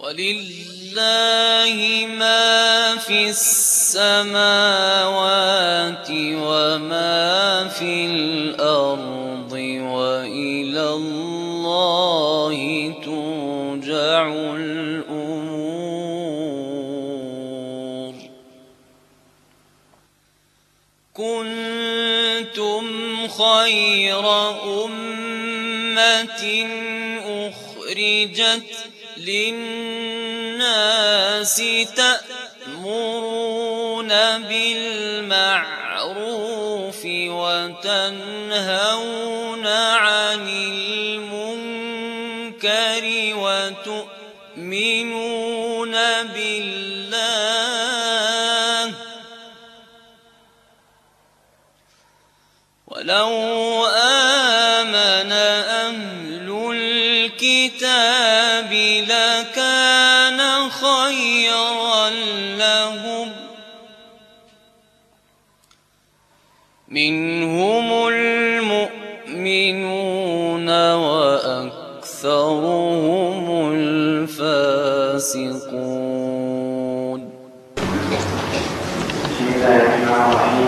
ولله ما في السماوات وما في الأرض وإلى الله ترجع الأمور. كنتم خير أمة أخرجت للناس تأمرون بالمعروف وتنهون عن المنكر وتؤمنون بالله. ولو آمن أهل الكتاب لكان خيرا لهم. منهم المؤمنون وأكثرهم الفاسقون. بسم الله الرحمن الرحيم.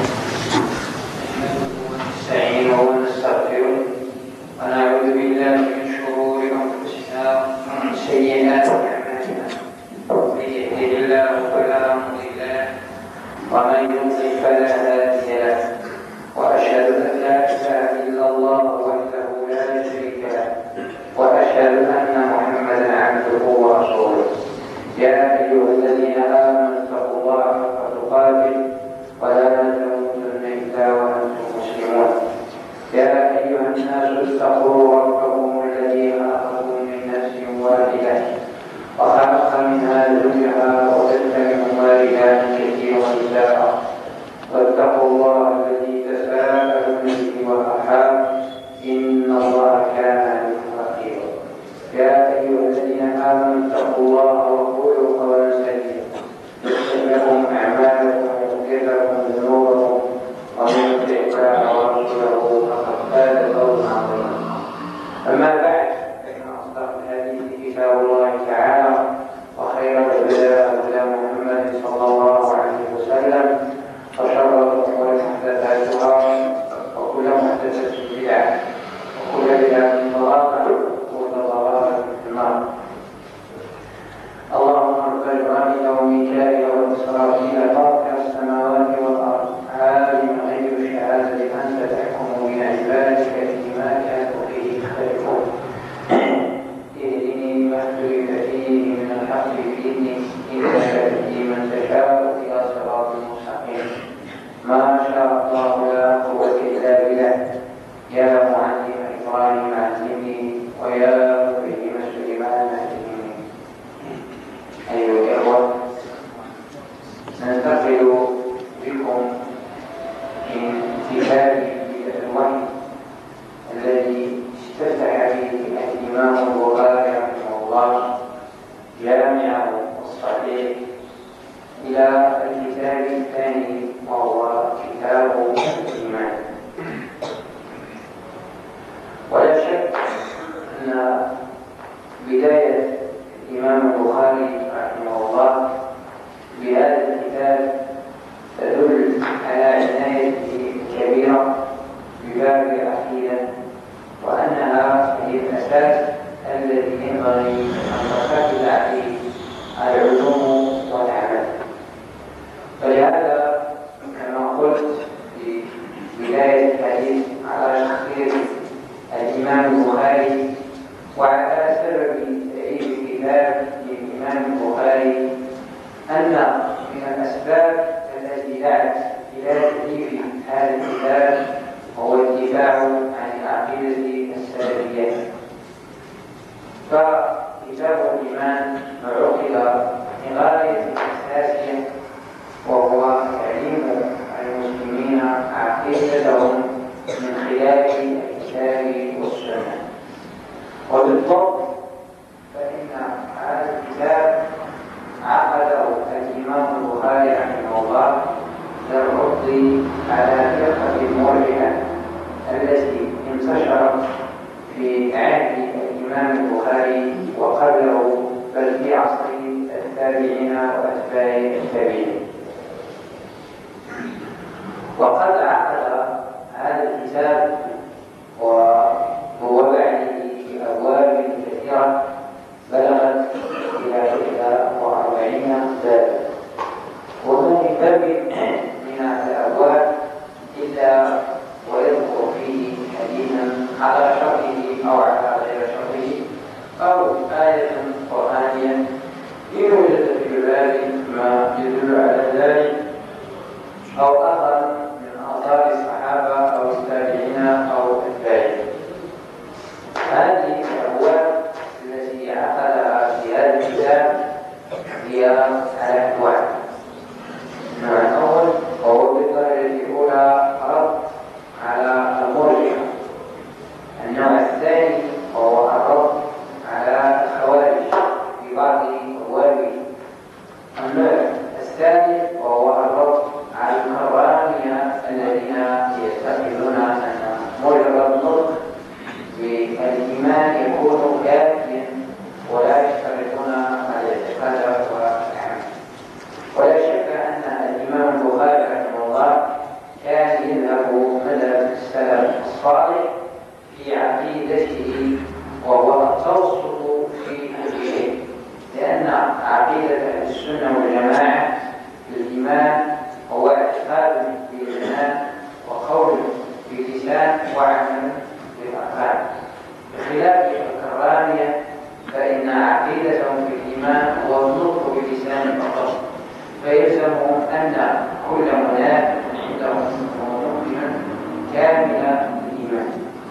نستعينه ونستغفره ونعوذ بالله من شرور أنفسنا ومن سيئات أعمالنا. من يهده الله فلا مضل له ومن يضلل فلا هادي له. وأشهد أن لا إله إلا الله وحده لا شريك له وأشهد أن محمدا عبده ورسوله. يا أيها الذين آمنوا اتقوا الله حق تقاته ولا تموتن إلا وأنتم مسلمون. يا أيها الناس اتقوا ربكم الذي خلقكم من نفس واحدة وخلق منها زوجها وبث منهما رجالا كثيرا ونساء واتقوا الله الذي تساءلون به والأرحام إن الله كان عليكم رقيبا. يا أيها الذين آمنوا اتقوا الله وقولوا قولا سديدا يصلح لكم أعمالكم ويغفر لكم ذنوبكم ومن يطع الله ورسوله فقد فاز فوزا عظيما. أما بعد فإن أصدق الحديث كتاب الله تعالى وخير الهدى هدى محمد صلى الله عليه وسلم وشر الأمور محدثاتها وكل محدثة بدعة وكل بدعة ضلالة وكل ضلالة في النار. اللهم رب جبرائيل وميكائيل وإسرافيل فاطر السماوات والأرض عالم الغيب والشهادة أنت تحكم بين عبادك فيما كانوا فيه يختلفون. اهدني لما اختلف فيه من الحق بإذنك إنك تهدي من تشاء إلى صراط مستقيم. ما شاء الله لا قوة إلا بالله. يا معلم إبراهيم علمني ويا مفهم سليمان علمني. أيها الإخوة، ننتقل بكم من كتاب الوحي الذي استفتح به الإمام البخاري رحمه الله جامعه الصحيح إلى الكتاب الثاني وهو كتاب الإيمان. ولا شك أن بداية الإمام البخاري رحمه الله بهذا الكتاب تدل على عنايته الكبيرة بباب العقيدة وأنها هي الأساس الذي ينبغي أن ترتكز عليه العلوم والعمل. فلهذا كما قلت في بداية الحديث على شخصية الإمام البخاري وعلى سبب تأليف الكتاب للإمام البخاري أن من الأسباب التي دعت إلى تأليف هذا الكتاب هو الدفاع عن العقيدة السلفية. فكتاب الإيمان عقد لغاية أساسية وهو تعليم المسلمين عقيدتهم من خلال الكتاب والسنة. وبالضبط فإن هذا الكتاب عقده الإمام البخاري رحمه الله للرد على فرقة المرجئة التي انتشرت في عهد الإمام البخاري وقبله بل في عصره والتابعين وأتباع التابعين. وقد عقد هذا الكتاب وهو بعده في أبواب كثيرة بلغت إلى 41 بابا، وما في باب من الأبواب إلا ويذكر فيه حديثا على شرطه أو على غير شرطه أو آية قرآنية إن وجد في الباب ما يدل على ذلك أو أثر من آثار الصحابة أو التابعين أو أتباعهم. هذه الأبواب التي عقدها في هذا الكتاب هي على أنواع. النوع الأول وهو بالدرجة الأولى رد على المرجئة. النوع الثاني وهو الرد على الخوارج في بعض أبوابه. النوع الثالث وهو الرد على الكرامية الذين يعتقدون أن مجرد النطق بالإيمان يكون كافيا ولا يشترطون الاعتقاد والعمل. ولا شك أن الإمام البخاري رحمه الله كان يذهب مذهب السلف الصالح في عقيدته وهو التوسط في الدين، لأن عقيدة أهل السنة والجماعة الإيمان هو اعتقاد بالجنان وقول باللسان وعمل بالأركان، بخلاف الكرامية فإن عقيدتهم في الإيمان هو النطق باللسان فقط، فيلزمهم أن كل منافق عندهم مؤمنا كامل الإيمان.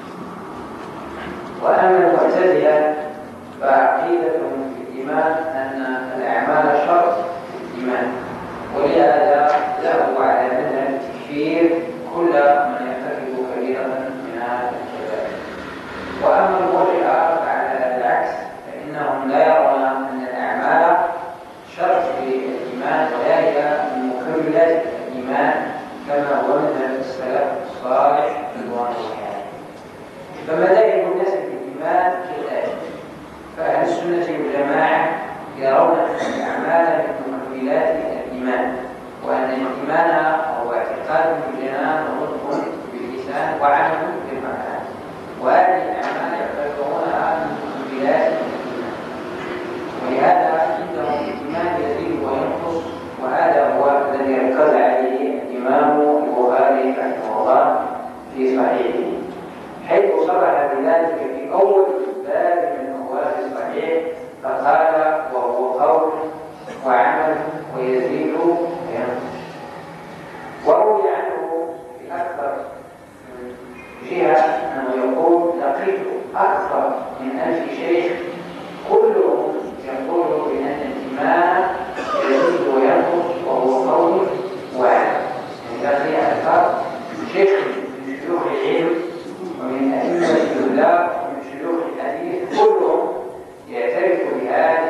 وأما المعتزلة فعقيدتهم في الإيمان أن الأعمال شرط في الإيمان، ولهذا ذهبوا على مذهب التكفير كل من يرتكب كبيرة من هذا الكبائر. وأما المرجئة فعلى العكس، فإنهم لا يرون أن الأعمال شرط في الإيمان ولا هي من مكملات الإيمان كما هو مذهب السلف الصالح رضوان الله عليهم. فمذاهب الناس في الإيمان كالآتي: فأهل السنة والجماعة يرون أن الأعمال من مكملات الإيمان، وأن الإيمان هو اعتقاد بالجنان ونطق باللسان وعمل بالمعاني، وهذه الأعمال يعتبرونها من مكملات الإيمان. ولهذا عندهم الإيمان يزيد وينقص، وهذا هو الذي ركز عليه الإمام البخاري رحمه الله في صحيحه، حيث صرح بذلك في أول باب من أبواب الصحيح فقال: وهو قول وعمل ويزيد وينقص. وروي عنه في أكثر من جهة أنه يقول: لقيت أكثر من 1000 شيخ كلهم يقول بأن الإيمان يزيد وينقص وهو قول وعمل. يعني لقي أكثر شيخ من شيوخ العلم ومن أئمة الدولة ومن شيوخ الحديث كلهم يعترف بهذه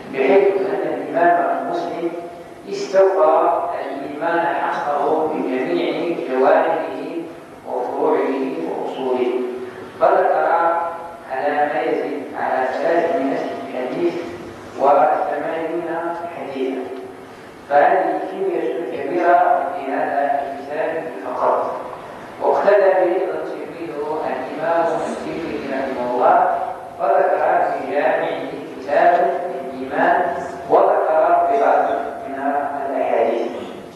بحيث أن الإمام المسلم استوفى الإيمان حقه بجميع جوانبه وفروعه وأصوله. فذكر على ما يزيد على 300 حديث و80 حديثا، فهذه كمية كبيرة في هذا الكتاب فقط. واقتدى به تلميذه الإمام الترمذي رحمه الله، وذكر في جامعه كتاب الإيمان وذكر ببعض من الأحاديث.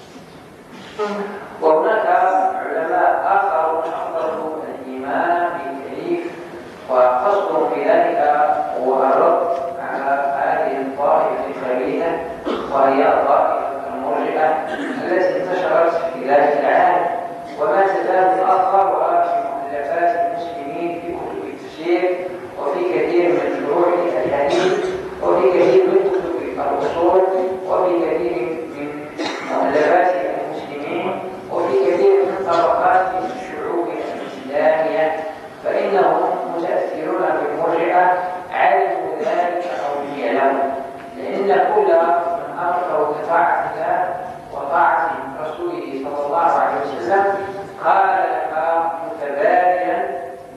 وهناك علماء آخرون حضروا الإيمان بالتأليف، وقصدهم بذلك هو الرد على هذه الطائفة الخبيثة وهي الطائفة المرجئة التي انتشرت في ذلك العالم، وما تزال تأثرها في مؤلفات المسلمين في كتب التفسير وفي كثير من فروع الحديث وفي كثير من كتب الأصول وفي كثير من مؤلفات المسلمين وفي كثير من طبقات الشعوب الإسلامية، فإنهم متأثرون بالمرجئة علموا ذلك أو لم يعلموا، لأن كل من أمره بطاعة الله وطاعة رسوله صلى الله عليه وسلم قال لك متبادلا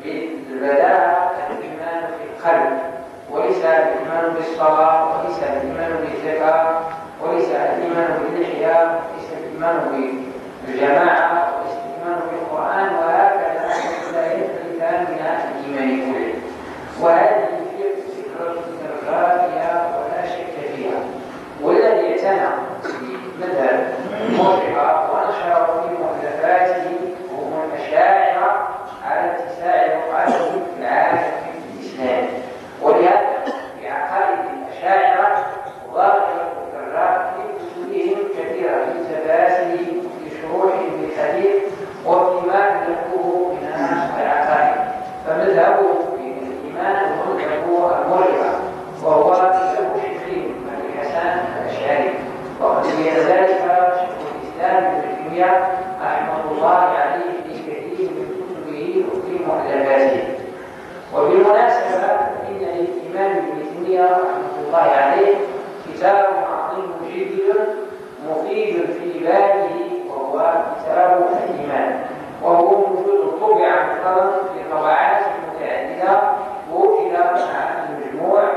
بالبداهة الإيمان في القلب، وليس الإيمان بالصلاة، وليس الإيمان بالزكاة، وليس الإيمان باللحية، وليس الإيمان بالجماعة، وليس الإيمان بالقرآن، وهكذا لا يختلفان من الإيمان كله. وهذه فكرة غالية ولا شك فيها، والذي اعتنى بمذهب المرجئة ونشر في مؤلفاته هم الأشاعرة على اتساع وقعتهم في العالم الإسلامي. ولهذا في عقائد الأشاعرة ظاهرة الكرار في كتبهم كثيرة في التفاسير وفي شروحهم بالحديث وفيما يدركوه من العقائد، فمذهبه في الإيمان هو مذهب المرجئة، وهو مذهب شيخهم أبي الحسن الأشعري، وقد بين ذلك شيخ الإسلام ابن تيمية رحمه الله عليه في كثير من كتبه وفي مؤلفاته. وبالمناسبة فإن للإمام ابن تيمية رحمه الله عليه كتاب عظيم جدا مفيد في بابه، وهو كتاب الإيمان، وهو موجود طبع مفردا في طبعات متعددة، ووجد مع المجموع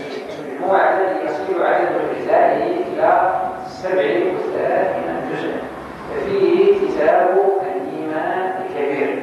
الذي يصل عدد أجزائه إلى 37 جزءا، ففيه كتاب الإيمان الكبير،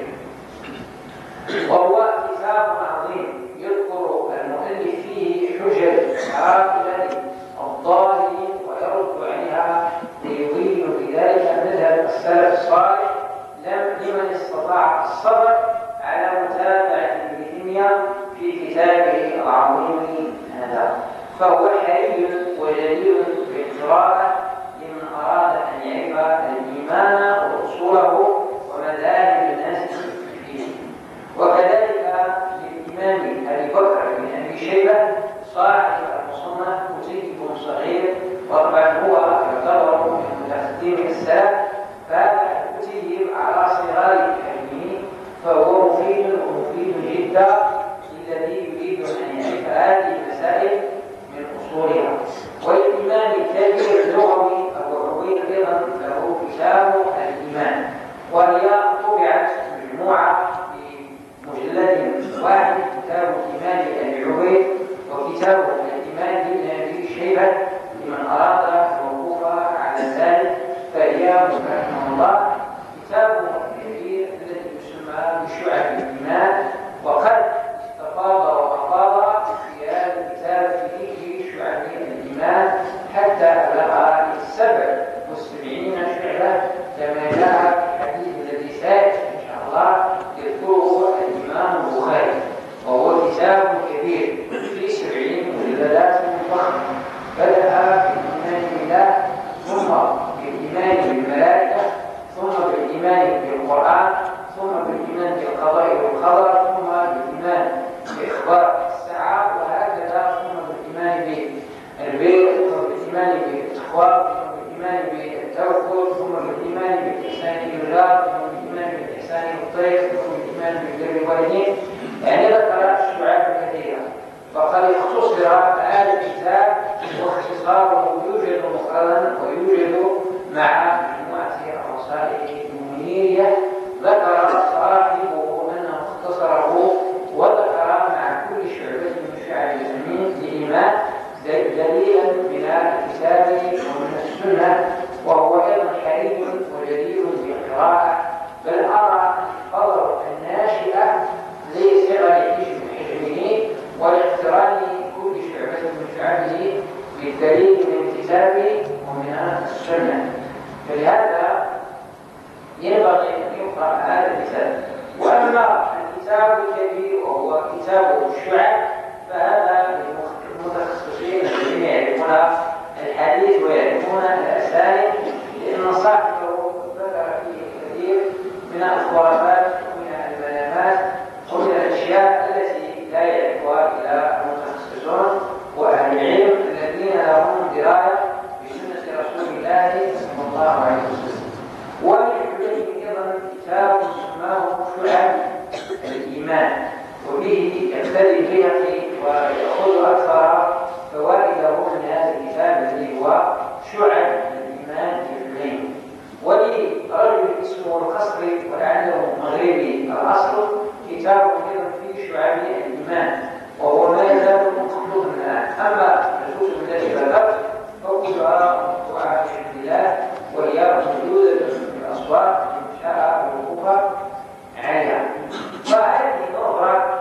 وهو كتاب عظيم يذكر المؤلف فيه حجج هؤلاء الضالين ويرد عليها ليبين بذلك مذهب السلف الصالح لمن استطاع الصبر على متابعة ابن تيمية في كتابه العظيم هذا. فهو حري وجدير بالقراءة لمن أراد أن يعرف الإيمان وأصوله ومذاهب الناس فيه. وكذلك للإمام أبي بكر بن أبي شيبة صاحب المصنف كتيب صغير، وطبعا هو يعتبر من متقدمي السلف، فهذا الكتيب على صغار حجمه، فهو مفيد جدا للذي يريد أن يعرف هذه المسائل من أصولها. والإمام الكبير اللغوي أبو عبيد أيضا له كتاب الإيمان، وهي طبعت مجموعة في مجلد واحد، كتاب الإيمان لأبي عبيد وكتاب الإيمان لابن أبي شيبة لمن أراد الوقوف على ذلك، فهي رحمه الله كتاب كبير الذي يسمى بشعب الإيمان، وقد استفاض وأفاض في هذا الكتاب في ذكر شعب الإيمان حتى بلغ 77 شعبة كما جاء في الحديث الذي سيأتي إن شاء الله يذكره الإمام البخاري، وهو كتاب كبير في 70 مجلدات ضخمة، بدأ بالإيمان بالله، ثم بالإيمان بالملائكة، ثم بالإيمان بالقرآن، ثم بالإيمان بالقضاء والقدر، ثم بالإيمان بإخبار الساعة، وهكذا ثم بالإيمان بالبر، ثم بالإيمان بالتقوى، ثم بالإيمان بالتوكل، ثم بالإيمان بالإحسان إلى الجار، ثم بالإيمان بالإحسان إلى الطريق، ثم بالإيمان بالبر الوالدين. يعني ذكر الشعاب كثيرة، وقد اختصر هذا الكتاب واختصاره يوجد مفردا ويوجد مع مجموعة الرسائل المنيرية. ذكر صاحبه أنه اختصره وذكر مع كل شعبة من شعب الإيمان دليلا من الكتاب ومن السنة، وهو أيضا حري وجدير بالقراءة. بل أرى الفضل الناشئة لصغر حجمه ولاقتران كل شعبة من شعبه بالدليل من الكتاب ومن السنة. فلهذا ينبغي أن يقرأ هذا الكتاب. وأما الكتاب الكبير وهو كتاب الشعب فهذا للمتخصصين الذين يعرفون الحديث ويعرفون الأساليب، لأن صاحبه ذكر فيه الكثير من الخرافات ومن المنامات ومن الأشياء التي لا يعرفها إلا المتخصصون وأهل العلم الذين لهم دراية بسنة رسول الله صلى الله عليه وسلم. ولحجته أيضا كتاب سماه شعب الإيمان، وبه يقتدي البيهقي ويأخذ أكثر فوائده من هذا الكتاب الذي هو شعب الإيمان الجلين. ولرجل اسمه القصري ولعله مغربي الأصل كتاب أيضا فيه شعب الإيمان، وهو ما يزال مخلوق الآن. أما الكتب التي ذكرت فكلها مطبوعة بحمد الله، وهي موجودة في الأسواق إن شاء الوقوف عليها. فهذه نظرة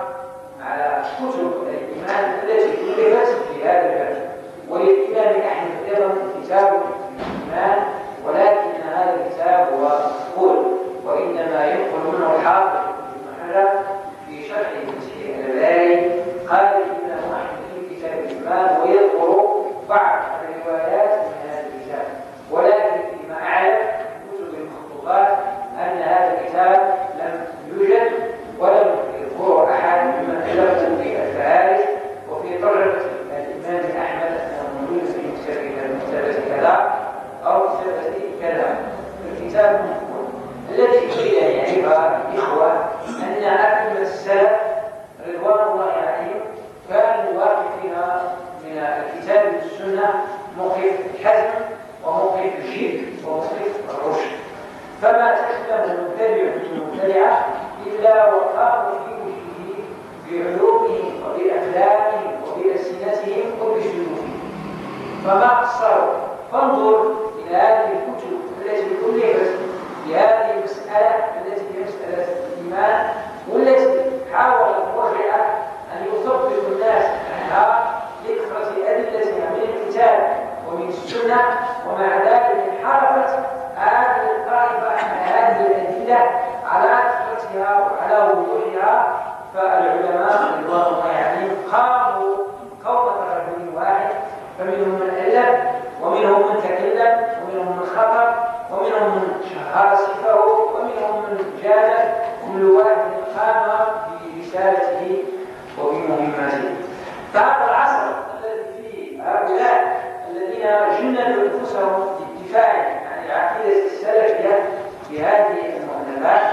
على كتب الإيمان التي ألفت في هذا الباب. وللإمام أحمد أيضا كتاب الإيمان، ولكن هذا الكتاب هو مقبول، وإنما ينقل منه الحافظ ابن حجر في شرح فتح الباري. قال الإمام أحمد في كتاب الإيمان ويذكر بعض الروايات من هذا الكتاب، ولكن فيما أعلم كتب المخطوطات أن هذا الكتاب لم يوجد ولم يذكره أحد ممن ألفه في الفهارس وفي ترجمة الإمام أحمد أنه موجود في كتابة كذا أو كتابة كذا. الكتاب مذكور. الذي يريد أن يعرف الإخوة أن أئمة السلف رضوان الله عليهم كانوا واقفين من الكتاب والسنة موقف الحزم وموقف الشرك وموقف الرشد. فما تكلم المبتدع المبتدعة إلا وقاموا في وجهه بعلومهم وبأفلامهم وبألسنتهم وبسلوكهم، فما قصروا. فانظر إلى هذه الكتب التي ألفت في هذه المسألة التي هي مسألة الإيمان، والتي حاول المرجئة أن يثبت الناس عنها لكثرة أدلتها من الكتاب ومن السنة، ومع ذلك انحرفت هذه الطائفة عن هذه الأدلة على كثرتها وعلى وضوحها. فالعلماء رضوان الله عليهم قاموا قومة رجل واحد، فمنهم من ألف ومنهم من تكلم ومنهم من خطب ومنهم من شهر صفه ومنهم من جادل، كل واحد قام برسالته وبمهمته. فهذا العصر الذي فيه هؤلاء الذين جندوا أنفسهم بالدفاع عن العقيدة السلفية في هذه المؤلفات،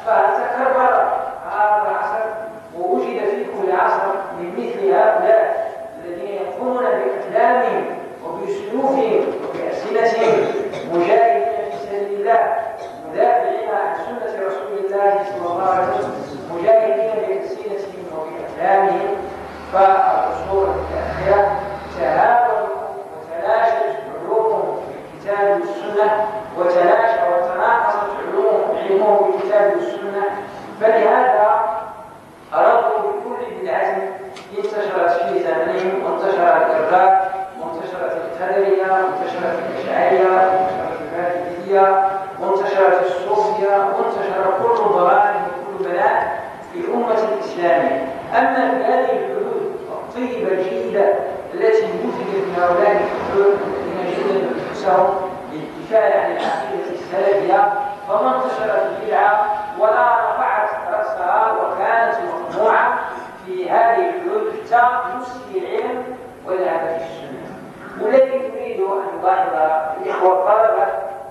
فتكرر هذا العصر ووجد في كل عصر من مثل هؤلاء الذين يقومون بأقلامهم وبأسلوبهم وبألسنتهم مجاهدين في سبيل الله، مدافعين عن سنة رسول الله صلى الله عليه وسلم، مجاهدين بألسنتهم وبأقلامهم. فالعصور الأخيرة تهاونوا وتلاشت علومهم بالكتاب والسنة، وتلاشى وتناقصت علمهم بالكتاب والسنة. فلهذا أرادوا بكل بدعة انتشرت في زمنهم، وانتشر الإرجاء وانتشرت القدرية وانتشرت الأشعرية وانتشرت الماتريدية وانتشرت الصوفية وانتشر كل ضلال وكل بلاء في الأمة الإسلامية. أما في هذه الحدود الطيبة الجيدة التي وجدت من هؤلاء الحدود الذين جددوا أنفسهم للدفاع عن العقيدة السلفية، فما انتشرت البدعة ولا رفعت رأسها وكانت مقموعة في هذه الحدود حتى نسي العلم والعمل في السنة. والذي يريد أن يلاحظ الإخوة الطلبة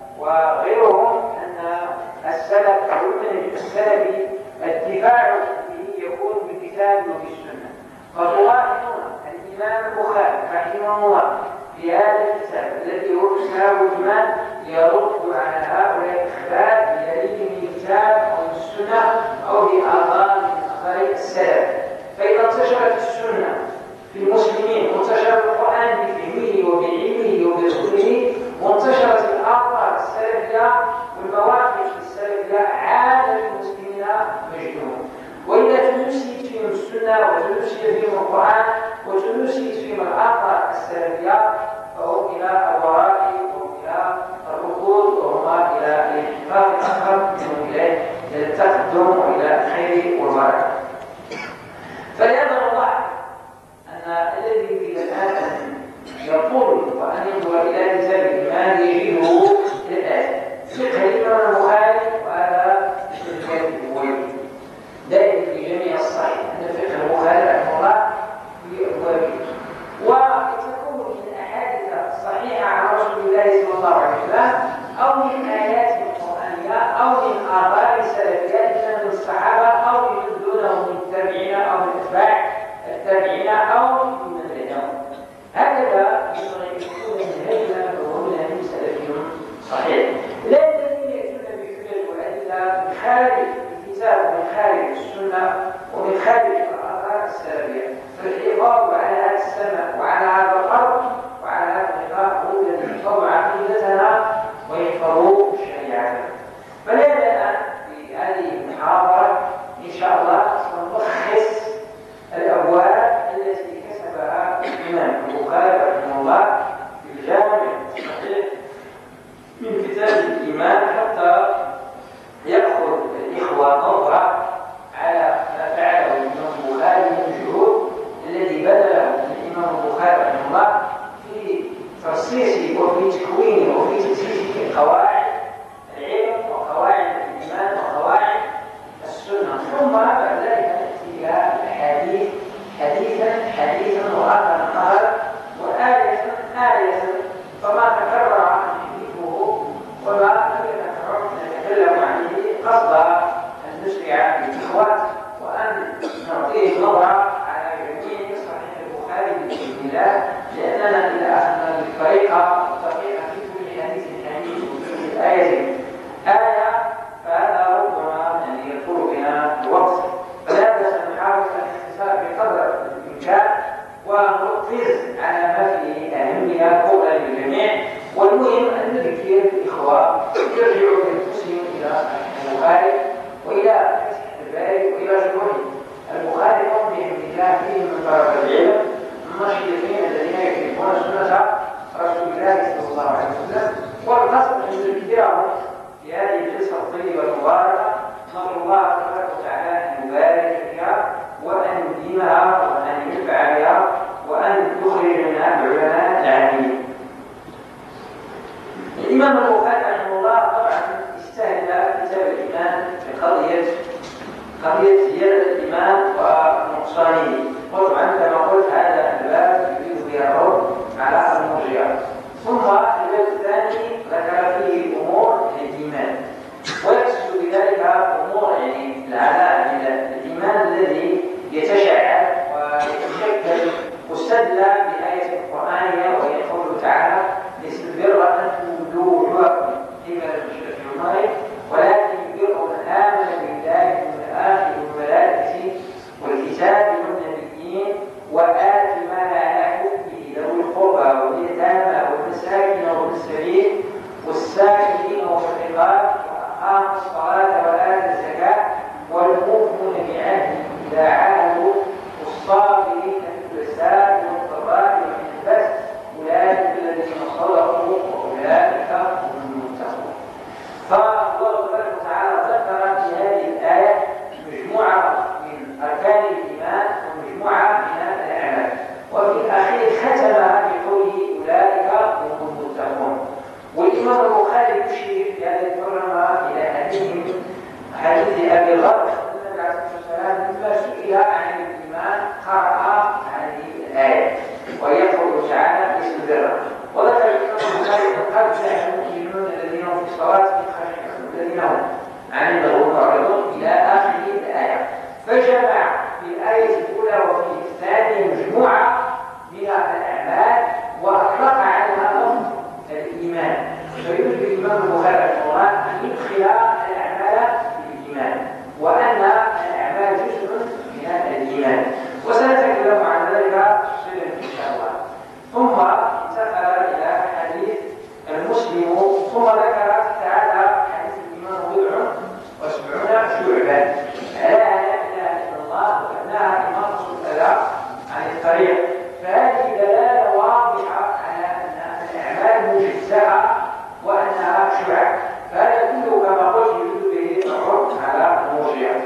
وغيرهم أن السلف والمنهج السلفي الدفاع به يكون بالكتاب وبالسنة. فتلاحظون الإمام البخاري رحمه الله في هذا الكتاب الذي هو كتاب الإيمان يرد على هؤلاء الأخبار بدليل من الكتاب أو من السنة أو بآثار من آثار السلف. فإذا انتشرت السنة في المسلمين وانتشر القرآن بفهمه وبعلمه وبرسوله وانتشرت الآثار السلفية والمواقف السلفية عاد للمسلمين مجدهم. وإذا تنسيت فيهم السنة وتنسيت فيهم القرآن وتنسيت فيهم الآثار السلفية فهم إلى الوراء وهم إلى الركود وهم إلى الانحراف الأكبر منهم إلى التقدم وإلى الخير والبركة. فلهذا نلاحظ أن الذي يريد الآن أن يقول وأن ينظر إلى كتاب الإيمان يجده الآن فقه الإمام البخاري وهذا الكاتب الويل دائما في جميع الصحيح أن فقه البخاري رحمه الله في أبوابه وتكون من الأحاديث الصحيحة عن رسول الله صلى الله عليه وسلم أو من آيات قرآنية أو من آثار سلفية إما من الصحابة أو من دونهم من التابعين أو من أتباع التابعين أو من بعدهم. هكذا يكون منهجنا ومنهج سلفي صحيح لا الذين يأتون بحجج وأدلة من خارج الكتاب ومن خارج السنة ومن خارج الآثار السلفية. فالحفاظ على هذا السمع وعلى هذا الأرض وعلى هذا النقاط هو الذي يحفظ عقيدتنا ويحفظ شريعتنا. فلهذا الآن في هذه المحاضرة إن شاء الله سنلخص الأبواب التي كتبها الإمام البخاري رحمه الله في الجامع الصحيح من كتاب الإيمان حتى يأخذ الإخوة نظرة على ما فعله الإمام البخاري من الجهود الذي بذله الإمام البخاري رحمه الله في ترصيص وفي تكوين وفي تسييس قواعد العلم وقواعد الإيمان وقواعد السنة. ثم بعد ذلك نأتي إلى الحديث حديثا وآخر نهر وآية فما تكرر حديثه وما لم يتكرر نتكلم عنه قصد أن نسرع بالإخوة وأن نعطيه نظرة على جميع صحيح البخاري بإذن الله لأننا إذا أخذنا الطريقة في كل حديث وفي كل آية فهذا ربما يطول بنا الوقت. فلذا سنحاول الاختصار بقدر الإمكان ونركز على ما فيه أهمية قولا للجميع. والمهم أن نذكر الإخوة يرجعوا بأنفسهم إلى البخاري وإلى فتح الباري وإلى شروحه. البخاري هم بحمد الله فيه من طرف العلم النشيطين الذين يحبون سنة رسول الله صلى الله عليه وسلم. والقصد أن نذكرهم في هذه الجلسة الطيبة المباركة نسأل الله تبارك وتعالى أن يبارك فيها وأن يديمها وأن ينفع بها وأن يخرج منها العلماء العاملين. الإمام البخاري رحمه الله طبعا استهل كتاب الإيمان بقضية زيادة الإيمان ونقصانه. طبعا كما قلت هذا الباب يريد به الرد على المرجئة. ثم الباب الثاني ذكر فيه أمور الإيمان ويقصد بذلك أمور العلاء من الإيمان الذي يتشعب ويتشكل مستدل بآية القرآنية وهي قوله تعالى ليس البر أن تولوا وجوهكم قبل المشرق والمغرب ولكن البر من آمن بالله والآخر والملائكة والكتاب والنبيين وآتى المال على حبه ذوي القربى واليتامى والمساكين وابن السبيل والسائلين وفي الرقاب وأقاموا الصلاة وآتوا الزكاة والموفون بعهدهم إذا عاهدوا والصابرين في البأساء والضراء وحين البأس أولئك الذين صدقوا وأولئك هم المتقون. فالله سبحانه وتعالى ذكر في هذه الآية مجموعة من أركان الإيمان ومجموعة من الأعمال وفي الأخير ختمها بقوله أولئك هم المتقون. والإمام البخاري يشير في هذه الترجمة إلى حديث أبي ذر النبي عليه الصلاة والسلام لما سئل عن الإيمان قرأ هذه الآية وهي قوله تعالى اسم البر. وذكر الإمام البخاري قد جاء المؤمنون الذين هم في صلاتهم خاشعون الذين هم عن اللغو معرضون إلى آخر الآية. فجمع في الآية الأولى وفي الثانية مجموعة من الأعمال وأطلق الطريق. فهذه دلالة واضحة على أن الأعمال مجزأة وأنها شعب. فهذا كله كما قلت يدل به الحكم على المرجئة.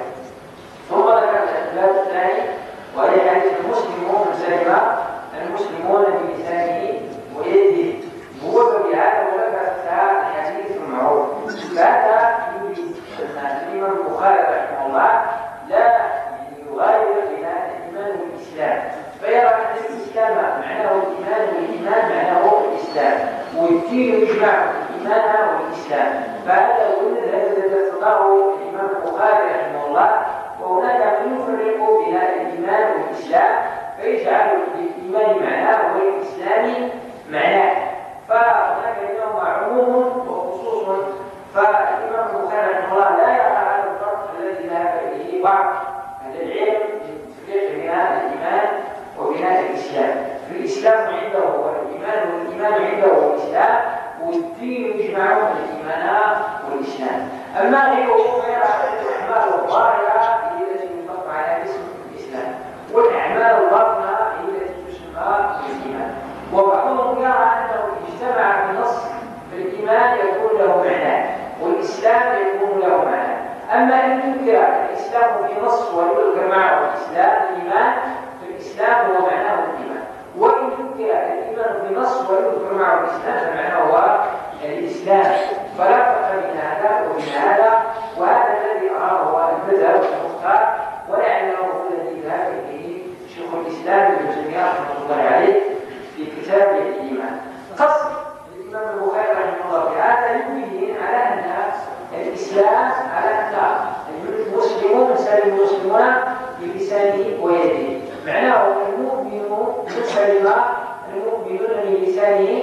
ثم ذكر الاختلاف الثاني وهي حديث المسلمون سلم المسلمون بلسانه ويده. هو بهذا ولبس الحديث المعروف. فهذا يريد أن الإمام البخاري رحمه الله لا يغاير بين الإيمان والإسلام، فيرى أن الإسلام معناه الإيمان والإيمان معناه الإسلام، والدين يجمع الإيمان والإسلام. فهذا هو الذي ارتضاه الإمام البخاري رحمه الله. وهناك من يفرق بين الإيمان والإسلام فيجعل الإيمان معناه والإسلام معناه، فهناك بينهما عموم وخصوص. فالإمام البخاري رحمه الله لا يرى هذا الفرق الذي ذهب إليه بعض أهل العلم في التفريق بين الإيمان وبين الإسلام. فالإسلام عنده والإيمان والإيمان عنده الإسلام، والدين يجمع الإيمان والإسلام. أما غيره فيرى أن الأعمال الظاهرة هي التي تطلق على اسم الإسلام، والأعمال الباطنة هي التي تسمى بالإيمان. وبعضهم يرى أنه اجتمع بالنص فالإيمان يكون له معنى والإسلام يكون له معنى. أما إن ينكر الإسلام في نص ويذكر معه الإسلام الإيمان فالإسلام هو معناه الإيمان، وإن ينكر الإيمان في نص ويذكر معه الإسلام فمعناه هو الإسلام. فلا فرق بين هذا وبين هذا، وهذا الذي أراه هو المذهب المختار، ولعله هو الذي ذهب إليه شيخ الإسلام ابن تيمية رحمه الله عليه في كتاب الإيمان. قصد الإمام البخاري رحمه الله في هذا يبين على أن الإسلام على أن المسلمون سلم المسلمون بلسانه ويده، معناه المؤمن مسلم المؤمنون بلسانه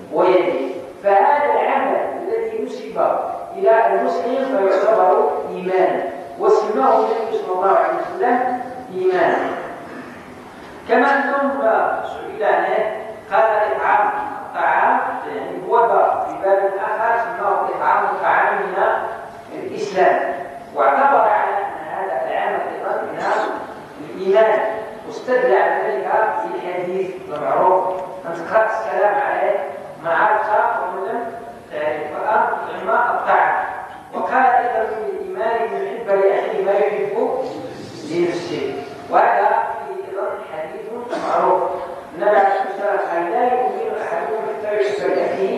ويده. فهذا العمل الذي نسب إلى المسلم فيعتبر إيمانا، وسماه النبي صلى الله عليه وسلم إيمانا. كما أنهم سئل عنه قال إطعام الطعام يعني وضع في باب آخر سماه إطعام الطعام من الإسلام، واعتبر على أن هذا العمل أيضا من الإيمان، واستدل على ذلك في الحديث المعروف من تقرأ السلام عليه ما عرفت ومن تعرف فأطعم الطعام. وقال أيضا من الإيمان أن يحب لأخيه ما يحب لنفسه، وهذا أيضا حديث معروف. النبي عليه الصلاة والسلام قال لا يؤمن أحدكم حتى يحب لأخيه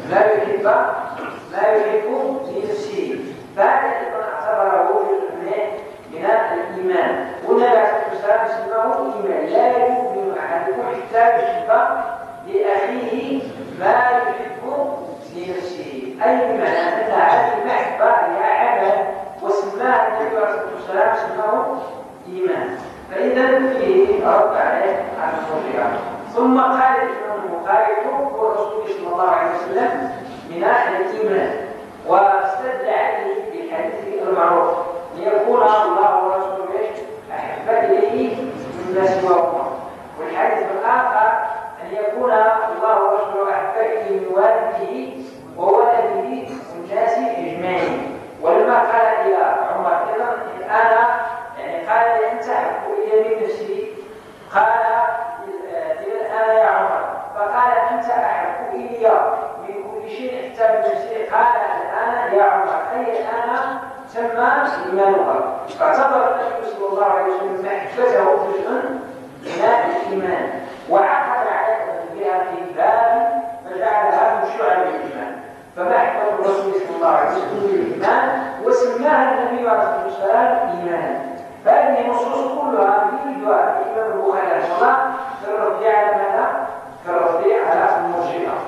ما يحب لنفسه. فهذا أيضا اعتبره من الإيمان، والنبي عليه الصلاة والسلام سماه إيمان. لا يؤمن أحدكم حتى يحب لأخيه ما يحب لنفسه، أي بمعنى أن هذه المحبة هي عمل، وسماه النبي عليه الصلاة والسلام سماه إيمان. فإذا فيه رد عليه عن المرجئة. ثم قال الإمام البخاري حب الرسول صلى الله عليه وسلم من الإيمان، واستدل عليه بالحديث المعروف ليكون الله ورسوله أحب إليه مما سواهما. والحديث الآخر أن يكون الله ورسوله أحب إليه من والده وولده والناس أجمعين. ولما قال إلى عمر أيضا أنا يعني قال أنت أحب إلي من نفسي، قال إذا أنا يا عمر، فقال أنت أحب إلي من كل شيء حتى من نفسي، قال الآن يا عمر، أي أنا سمى إيمانها. فاعتبر النبي صلى الله عليه وسلم محبته جزء من الإيمان، وعقد عليها بها في باب فجعلها من شعب الإيمان. فمحبة الرسول صلى الله عليه وسلم بالإيمان، وسماها النبي عليه الصلاة والسلام إيمانا. فهذه النصوص كلها يريدها الإمام البخاري رحمه الله في الرد على ماذا؟ في الرد على المرجئة.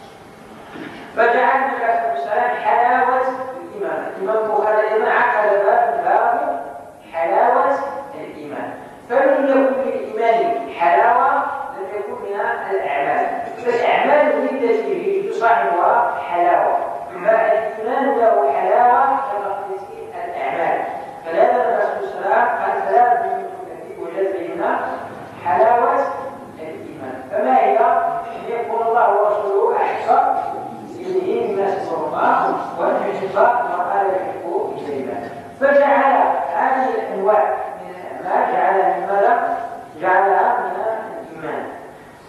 فجعل النبي عليه الصلاة والسلام حلاوة الإيمان. الإمام البخاري أيضا عقد باب حلاوة الإيمان. فمن يكون للإيمان حلاوة لم يكن من الأعمال، فالأعمال التي تصاحبها حلاوة، فالإيمان له حلاوة كما في الأعمال. فلهذا النبي عليه الصلاة والسلام قال ثلاث من وجد بيننا حلاوة الإيمان. فما هي؟ أن يكون الله ورسوله أحب إليه مما سواهما، وأن يحب ما قال يحب الإيمان. فجعل هذه الأنواع من الأعمال جعلها من ماذا؟ جعلها من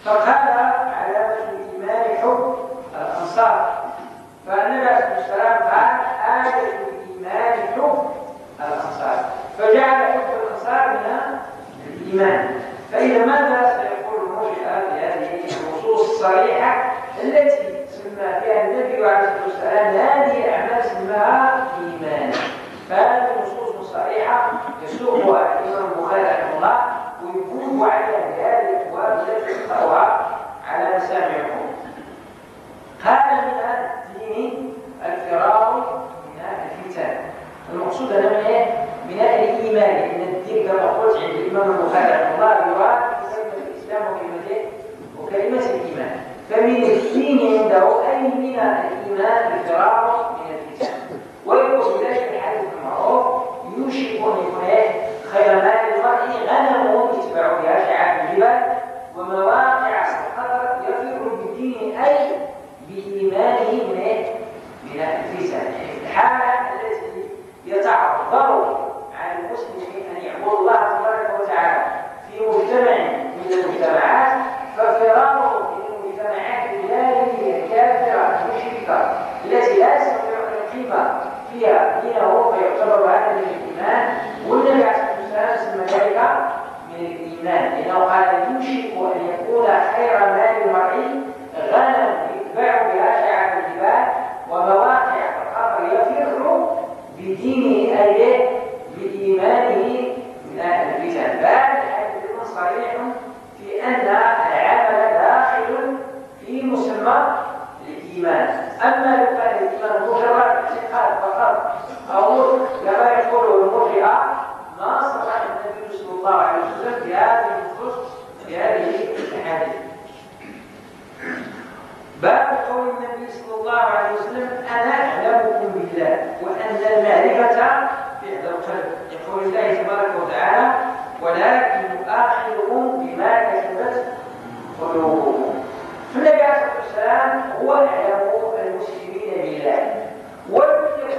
فقال علامة الإيمان حب الأنصار، فالنبي عليه السلام قال آية الإيمان حب الأنصار، فجعل حب الأنصار من الإيمان. فإذا ماذا سيقول المرجئة في هذه النصوص الصريحة التي سمى فيها النبي عليه الصلاة والسلام هذه الأعمال سماها إيمان؟ فهذه النصوص صريحة يسوقها الإمام البخاري رحمه الله ويجوب عليها بهذه الأبواب التي تقرأها على مسامعكم. هذا من الدين الفرار من الفتن. المقصود هنا من ايه؟ بناء الايمان، لان الدين كما قلت عند الامام البخاري رحمه الله يراد كلمه الاسلام وكلمه الايمان. فمن الدين عنده اي من الايمان الفرار من الفتن. ويقول ذلك الحديث المعروف يوشك ان يكون خير مال المرء غنمه يتبع بها شعاب الجبال ومواقع القدر يفر بدينه اي بإيمانه من الفتن. الحالة التي يتعذر على المسلم أن يعبد الله تبارك وتعالى في مجتمع من المجتمعات، ففراره من المجتمعات الجاهلية الكافرة المشركة التي لا يستطيع أن يقيم فيها دينه فيعتبر هذا من الإيمان. والنبي عليه الصلاة والسلام سمى ذلك من الإيمان، لأنه قال يوشك أن يكون خير مال المرء غنم يتبع بها شعاب الجبال ومواقع القبر يفر بدينه أي بإيمانه من الفتن. فهذا الحديث صريح في أن العمل داخل في مسمى الإيمان. أما لو كان الإيمان مجرد اعتقاد فقط أو كما يقوله المرجئة ما صرح النبي صلى الله عليه وسلم في هذه النصوص في هذه الأحاديث. باب قول النبي صلى الله عليه وسلم أنا أعلمكم بالله وأن المعرفة فعل القلب، يقول الله تبارك وتعالى ولكن يؤاخذكم بما كسبت قلوبكم. فالنبي عليه الصلاة والسلام هو أعلم المسلمين بالله، ولو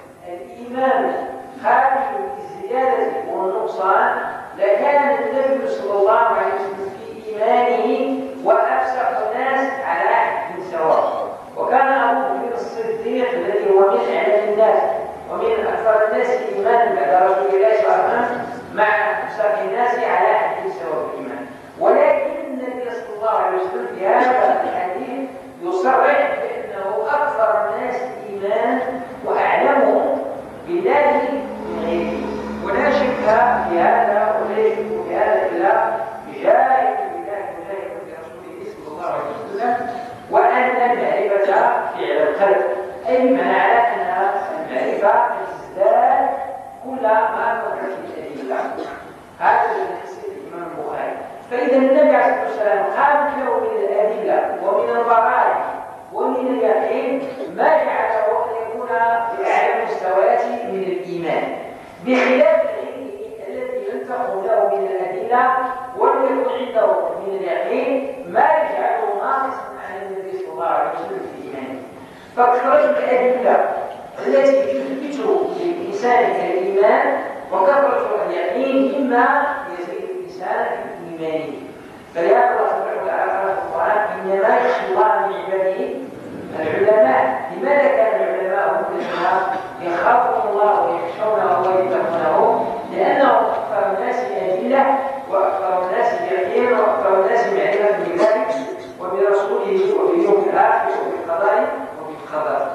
الإيمان خارج الزيادة والنقصان لكان النبي صلى الله عليه وسلم في إيمانه وأفسح الناس على أحد سواء. وكان أبو بكر الصديق الذي هو من أعلم الناس ومن أكثر الناس إيمانا بعد رسول الله صلى الله عليه وسلم مع أفسح الناس على أحد سواء الإيمان. ولكن النبي صلى الله عليه وسلم في هذا الحديث يصرح بأنه أكثر الناس إيمانا وأعلمهم بالله من غيره. ولا شك في هذا ولا يشك في هذا إلا بجاهد بالله وجاهد برسوله صلى الله عليه وسلم. وأن المعرفة فعل القلب، أي بمعنى على أن المعرفة تزداد كلما كثرت الأدلة. هذا الذي يقصد الإمام البخاري. فإذا النبي عليه الصلاة والسلام قام له من الأدلة ومن البراهين ومن اليقين ما جعله أن يكون في أعلى المستويات من الإيمان، بخلاف العلم الذي لم تكن له من الأدلة ولم يكن عنده من اليقين ما يجعله ناقصا عن النبي صلى الله عليه وسلم في إيمانه. فكثرة الأدلة التي تثبت للإنسان الإيمان وكثرة اليقين مما يزيد الإنسان في إيمانه. فلهذا الله سبحانه وتعالى في القرآن إنما يخشى الله من عباده العلماء. لماذا كان العلماء هم الذين يخافون الله ويخشونه ويتقونه؟ لأنه أكثر الناس أدلة وأكثر الناس يقين وأكثر الناس معرفة بالله وبرسوله وباليوم الآخر وبالقضاء وبالقدر.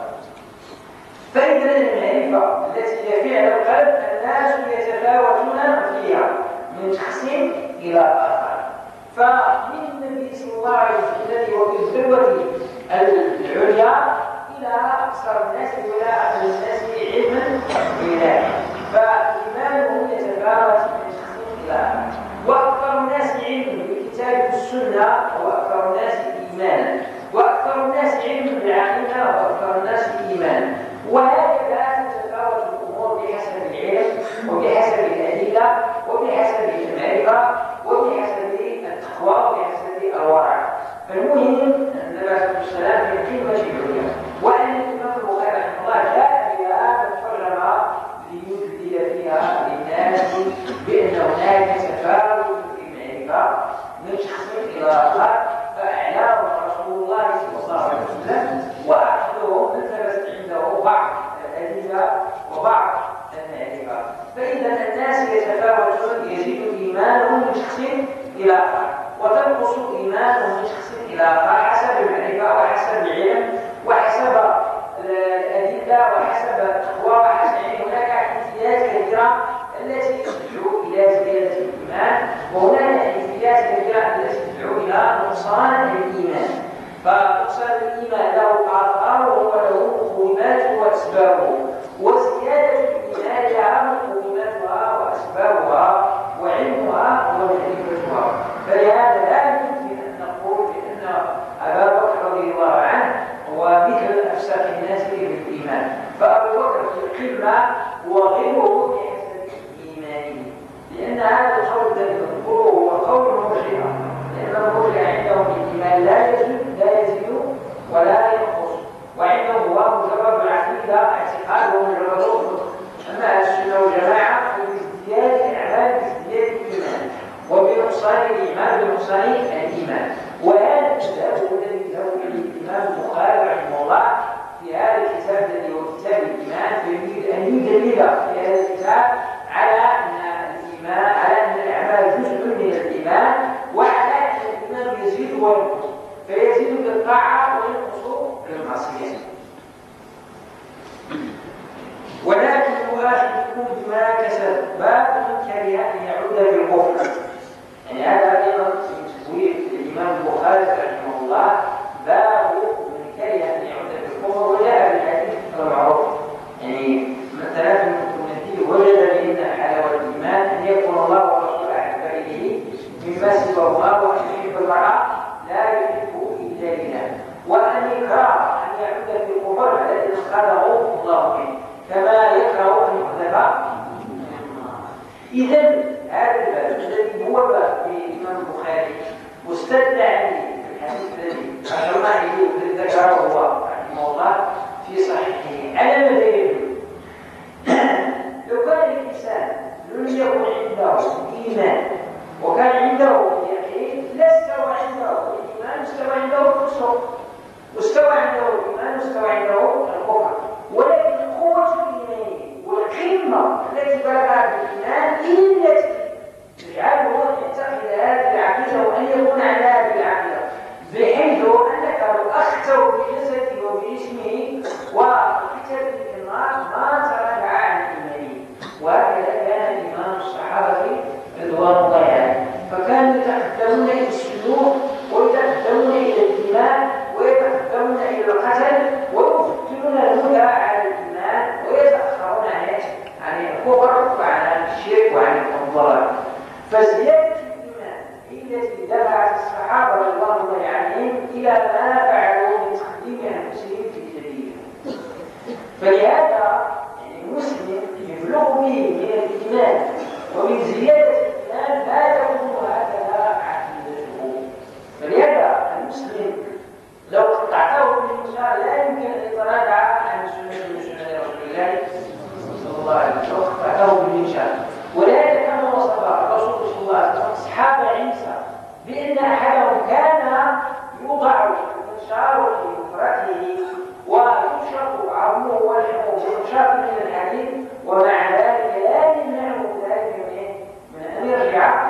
فإذا المعرفة التي هي فعل القلب الناس يتفاوتون فيها من شخص إلى آخر. فمن النبي صلى الله عليه وسلم الذي هو في الذروة العليا إلى أكثر الناس وإلى أقل الناس علما بالله، فإيمانه يتفاوت من شخص إلى آخر. وأكثر الناس علما بالكتاب والسنة هو أكثر الناس إيمانا، وأكثر الناس علما بالعقيدة وأكثر الناس إيمانا. وهكذا تتفاوت الأمور بحسب العلم وبحسب الأدلة وبحسب المعرفة وبحسب التقوى وبحسب الورع. فالمهم أن النبي عليه الصلاة والسلام في القمة العليا، وأن الإمام البخاري رحمه الله جاء بها الترجمة ليدلل فيها للناس بأن هناك تفاوت في المعرفة من شخص إلى آخر جاء رسول الله صلى الله عليه وسلم وأخذهم التبست عنده بعض الأدلة وبعض المعرفة. فإذا الناس يتفاوتون، يزيد إيمانهم من شخص إلى آخر وتنقص إيمانهم من شخص إلى آخر حسب المعرفة وحسب العلم وحسب الأدلة وحسب التقوى وحسب هناك احتياجات كثيرة التي تدعو إلى زيادة الإيمان، وهناك احتياجات كثيرة التي تدعو إلى نقصان الإيمان. فنقصان الإيمان له آثاره وله مقوماته وأسبابه، وزيادة الإيمان لها مقوماتها وأسبابها وعلمها ومعرفتها. فلهذا لا يمكن أن نقول بأن أبا بكر رضي الله عنه هو مثل أفسق الناس بالإيمان، فأبو بكر في القمة وغيره بحسب إيمانه، لأن هذا القول الذي نذكره هو قول مرجئة، لأن المرجئة عندهم الإيمان لا يزيد ولا ينقص، وعندهم هو مجرد العقيدة اعتقاد ومجرد النطق. أما أهل السنة والجماعة فبازدياد الأعمال بازدياد الإيمان، وبنقصان الإيمان بنقصان الإيمان. وهذا الكتاب هو الذي يذهب إليه الإمام البخاري رحمه الله في هذا الكتاب الذي هو كتاب الإيمان، فيريد أن يدلل في هذا الكتاب على أن الإيمان، على أن الأعمال جزء من الإيمان، وعلى أن الإيمان يزيد وينقص، فيزيد بالطاعة وينقص بالمعصية. ولكن يؤاخذكم بما كسب باب من كره أن يعود بالكفر. يعني هذا أيضا من تزويد الإمام البخاري رحمه الله، باب من كره أن يعود بالكفر، وجاء بالحديث المعروف. يعني مثلا في المتنبي وجد بأن حلاوة الإيمان أن يكون الله ورسوله أحب إليه مما سواه، وأن يحب المرأة لا يحبه إلا لله، وأن يكره أن يعود بالكفر الذي أخذه الله منه كما يكره أن يحذف. إذن هذا الباب الذي هو باب الإمام البخاري مستدل عليه الحديث الذي أشرنا إليه والذي ذكره هو رحمه الله في صحيحه على ما دليل. لو كان الإنسان لم يكن عنده إيمان وكان عنده يقين لاستوى عنده الإيمان، استوى عنده الكفر، واستوى عنده الإيمان، واستوى عنده الكفر. ولكن قوة الإيمان والقمة التي بلغها بالإيمان هي التي تجعله يعتقد هذه العقيدة وأن يكون على هذه العقيدة، بحيث أنك لو أخذته بجسده وبجسمه وقتل في النار ما تراجع عن إيمانه. وهكذا كان الإمام الصحابة رضوان الله عليهم، فكانوا يتقدمون إلى السلوك ويتقدمون إلى الإيمان ويتقدمون إلى القتل ويفضلون الهدى على الإيمان ويتأخرون عن الكفر وعن الشرك وعن الضلال. فزيادة الإيمان هي التي دفعت الصحابة رضوان الله عليهم إلى ما فعلوا من تقديم أنفسهم في سبيله. فلهذا المسلم يبلغ به من الإيمان ومن زيادة الإيمان لا تكون هكذا عقيدته. فلهذا المسلم لو قطعته بالمشاء لا يمكن أن يتراجع عن سنة من سنة رسول الله صلى الله عليه وسلم، لو قطعته بالمشاء. ولهذا كما وصف الرسول صلى الله عليه وسلم أصحاب عيسى بأن أحدهم كان يوضع المنشار في مفرده ويشرب عظمه ولحمه بمنشار من الحديد، ومع ذلك لا يمنعه ذلك من أن يرجع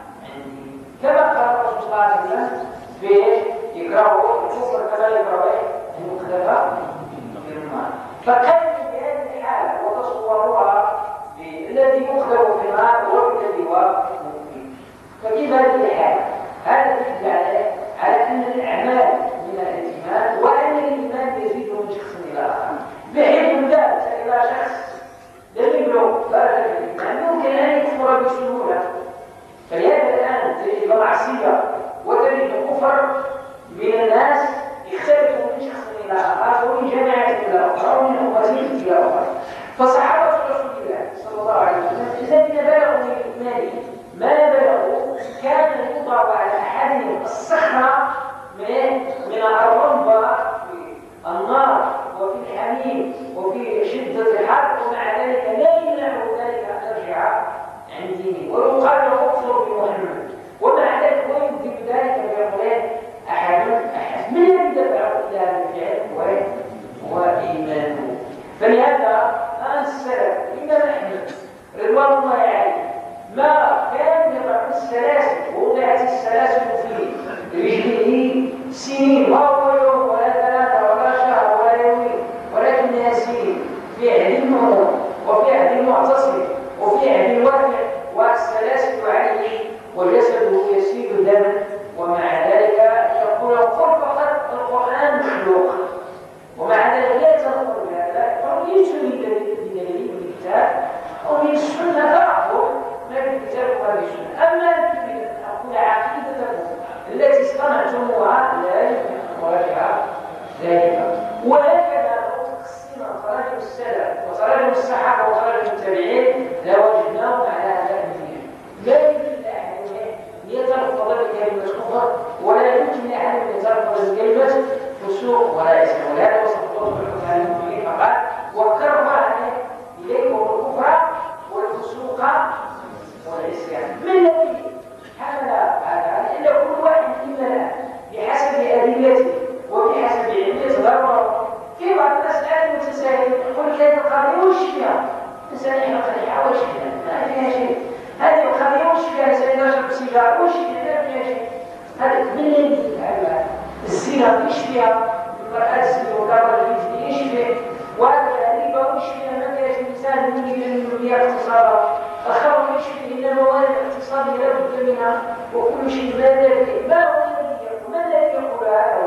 كما قال الرسول صلى الله عليه وسلم يكرهه الكفر كما يكره أن يقذف في النار. فكيف بهذه الحالة وتصورها الذي يقذف في النار والذي هو ممكن؟ فكيف هذه الحالة؟ هذا يدل على أن الأعمال من الإيمان وأن الإيمان يزيد من شخص إلى آخر، بحيث ذات إلى شخص لم يبلغ درجة الإيمان يمكن أن يكفر بسهولة. فلهذا الآن تجد معصية وتجد كفر من الناس يختلفوا من شخص إلى آخر ومن جماعة إلى أخرى ومن أمة إلى أخرى. فصحابة رسول الله صلى الله عليه وسلم الذين بلغوا من الإيمان ما بلغوا كان يوضع على أحدهم الصخرة من الرمبة في النار وفي الحميم وفي شدة الحر، ومع ذلك لا يمنعه ذلك أن يرجع عن دينه ويقال له اكفر بمحمد، ومع ذلك ويمكن ذلك بيقولان فلهذا الآن السلف الإمام أحمد رضوان الله عليه ما كان يضع السلاسل ووضعت السلاسل في رجله سنين ما هو يوم ولا ثلاثة ولا شهر ولا يومين ولكنها سنين في عهد المأمون وفي عهد المعتصم وفي عهد الوافع والسلاسل عليه وجسده يسيل دما ومع ذلك يقول قل فقط القرآن مخلوق ومع ذلك لا تنظر بهذا فليس بدليل من الكتاب أو من السنة تأخذ ما في الكتاب وما في السنة. أما أن تريد أن أقول عقيدتكم التي اصطنعتموها لا يمكن أن أراجع ذلك. وهكذا لو قسمنا تراجم السلف وتراجم الصحابة وتراجم التابعين لوجدناهم على هذا الدين. لا يمكن لأحد يتلفظ بكلمة كفر ولا يمكن لأحد يتلفظ بكلمة فسوق ولا إسلام. ولهذا وصف الله سبحانه المؤمنين فقال وكره إليكم الكفر والفسوق والعصيان. ما الذي حمل هذا؟ لأن كل واحد منا بحسب أدلته وبحسب علمه ضرره. في بعض الناس الآن متساهل يقول كيف القضية وش فيها؟ إنسان يحقق وش فيها؟ ما فيها شيء. هذه القضية وش فيها؟ إنسان يشرب سيجار وش فيها؟ ما فيها شيء. هذا من الذي يفعل الزنا ايش فيها؟ المرأة تزني والرجل يزني ايش فيه؟ وهذا الربا وش فيها؟ ما فيهاش الإنسان يريد أن يبيع اقتصادا. الخمر ايش فيه؟ إن موارد الاقتصاد لا بد منها وكل شيء ما ذلك. ما هو الذي يقول؟ ما الذي يقول هذا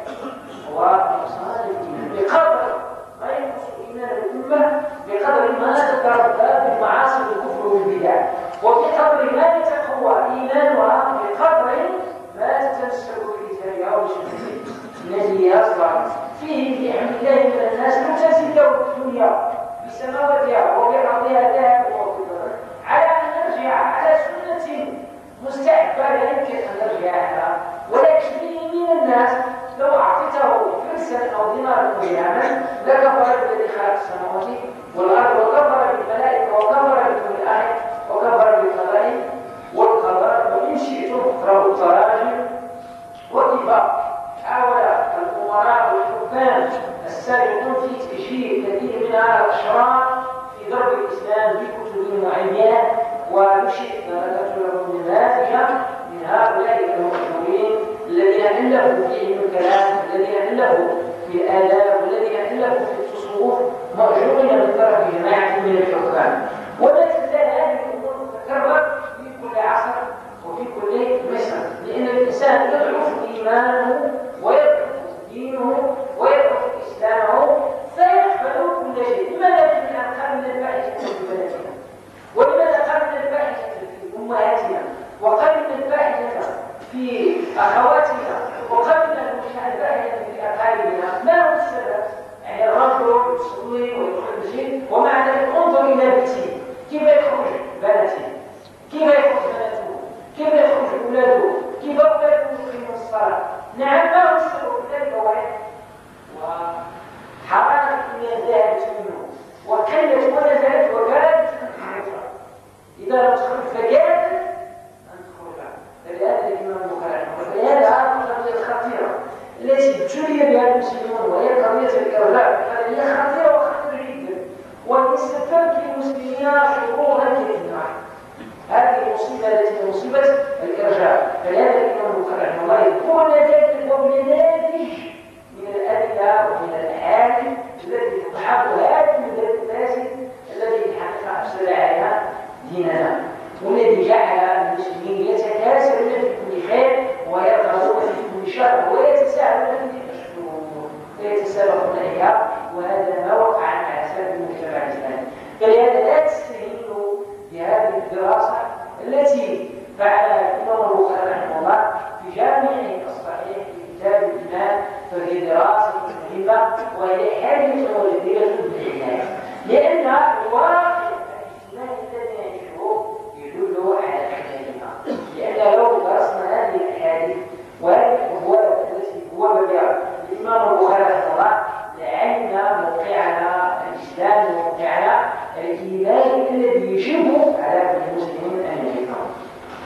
هو نقصان الإيمان بقدر ما ينقص إيمان الأمة بقدر ما تتردى بالمعاصي والكفر والبدع وبقدر ما يتقوى إيمانها بقدر ما تتمسك بكتابها وبسنته الذي يصلح فيه بحمد الله من الناس متزن له الدنيا بسماواتها وبأرضها ذهب وفضة على أن نرجع على سنة مستحبة لا يمكن أن نرجع لها. ولكن من الناس لو أعطيته فرسا أو دينارا وياما لكفر بالذي خلق السماوات والأرض وكفر بالملائكة وكفر بكل أحد وكفر بالقضاء والقدر. وإن شئتم اقرأوا التراجم وكيف حاول الأمراء والحكام السابقون في تشييد كثير من الأشرار في ضرب الإسلام بكتب معينة وبشئنا نذكر من نماذج من هؤلاء المشهورين الذين ألفوا في علم الكلام الذين ألفوا في الآداب والذين ألفوا في التصوف مرجوين من طرف جماعة من الحكام. وما تزال هذه الأمور تتكرر في كل عصر وفي كل مسألة لأن الإنسان يضعف إيمانه ويضعف دينه ويضعف إسلامه فيقبل كل شيء. لماذا قبل الفاحشة في بلدنا ولماذا قبل الفاحشة في أمهاتنا وقبل الفاحشة في أخواتنا وقبل الفاحشة في أقاربنا؟ ما هو السبب؟ يعني الرجل يسوي ويدخل شيء ومع ذلك انظر إلى بيته كيف يخرج بنته كيف يخرج بنته كيف يخرج أولاده كيف أولاده يقيمون الصلاة. نعم ما هو السبب؟ ذلك واحد وحرام زادت منه وكلت ولا زادت وكانت إذا لم تخرج فكانت أن تخرج. فلهذا الإمام البخاري ولهذا هذه القضية الخطيرة التي ابتلي بها المسلمون وهي قضية الإرهاب. هذه خطيرة وخطيرة جدا وهي سببت للمسلمين شرورا كثيرة. هذه المصيبة التي هي مصيبة الإرهاب. فلهذا الإمام البخاري رحمه الله يقول ذلك وبنماذج من الأدلة ومن الأحاديث التي تضحك هذا المدرب الفاسد الذي الحقيقة أفسد علينا ديننا والذي جعل المسلمين يتكاسلون في كل خير ويرغبون في كل شر ويتساهلون في الشرور ويتسابقون إليها. وهذا ما وقع على سبب المجتمع الإسلامي. فلهذا لا تستهينوا بهذه الدراسة التي فعلها الإمام البخاري رحمه الله في جامعه الصحيح في كتاب الإيمان. فهي دراسة مهمة وهي حاجة وجديرة بالعناية لأن الواقع الإسلامي الذي نعيشه يدل على أحكامها. لأن لو درسنا هذه الأحاديث وهذه الأبواب التي بواب بها الإمام البخاري رحمه الله لعلمنا موقعنا الإسلامي وموقعنا الإيمان الذي يجب على كل مسلم أن يعرفه.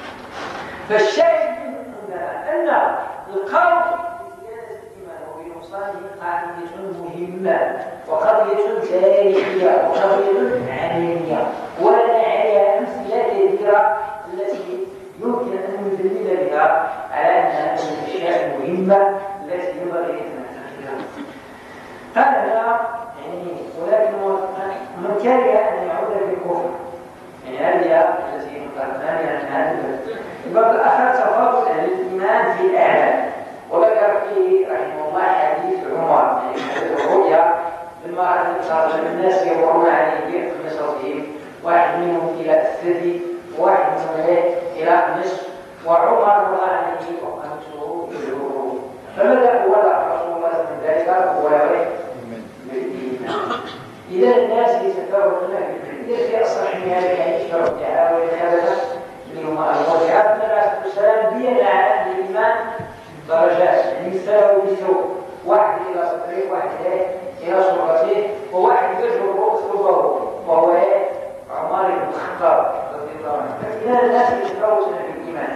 فالشاهد عندنا أن القول الوصال قضية مهمة وقضية تاريخية وقضية عالمية، ولنا عليها أمثلة كثيرة التي يمكن أن ندلل بها على أنها من الأشياء المهمة التي ينبغي أن نتخذها. هذا ولكن من كره أن يعود بالكفر، هذه التي ذكرناها من هذا الباب الآخر تفاوت أهل الإيمان في الأعمال، وذكر فيه رحمه الله حديث عمر حديث الرؤيا بالمرأة التي خرج الناس يمرون عليه من صوتهم، واحد منهم إلى الثدي وواحد منهم إلى النصف، وعمر رضي الله عنه وقميصه يجره. فماذا هو رسول الله من ذلك؟ هو بالإيمان. إذا الناس يتفاوتون إذا في أصح من هذا الحديث والدعاء والعبادة منهم المرجعات من الرسول والسلام بين على أهل الإيمان درجات، يساوي واحد إلى صدره، واحد إلى صورته، وواحد يجر أسلوبه وهو عمر بن الخطاب رضي الله عنه. فإذا الناس يتفاوتون في الإيمان.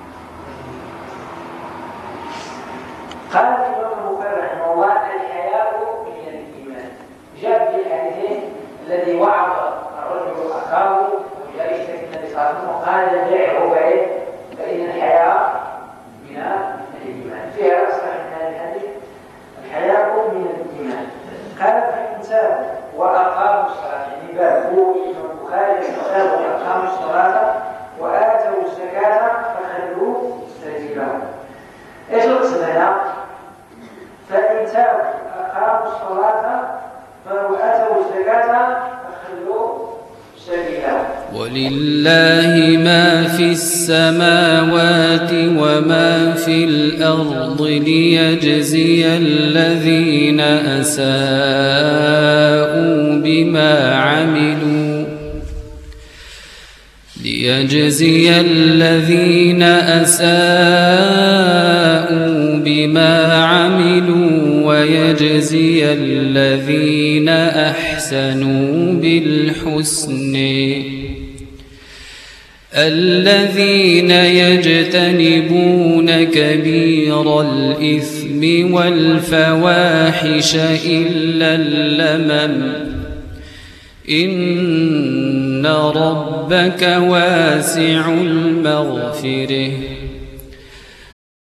قال الإمام البخاري رحمه الله: الحياء من الإيمان. جاء في الحديثين الذي وعظ الرجل أخاه وجاء يشتكي النبي صلى الله عليه وسلم وقال: دعه بعيد فإن الحياء من الإيمان. فيها أصح من هذا الحديث: الحياء من الإيمان. قال: فإن تابوا وأقاموا الصلاة، يعني بابوا الإمام البخاري تابوا وأقاموا الصلاة وآتوا الزكاة فخلوا سبيلهم. ايش القصد هنا؟ فإن تابوا أقاموا الصلاة وآتوا الزكاة فخلوا سبيلهم. ولله ما في السماوات وما في الأرض ليجزي الذين أساءوا بما عملوا ويجزي الذين أحسنوا بالحسن. الذين يجتنبون كبير الإثم والفواحش إلا اللمم إن ربك واسع المغفرة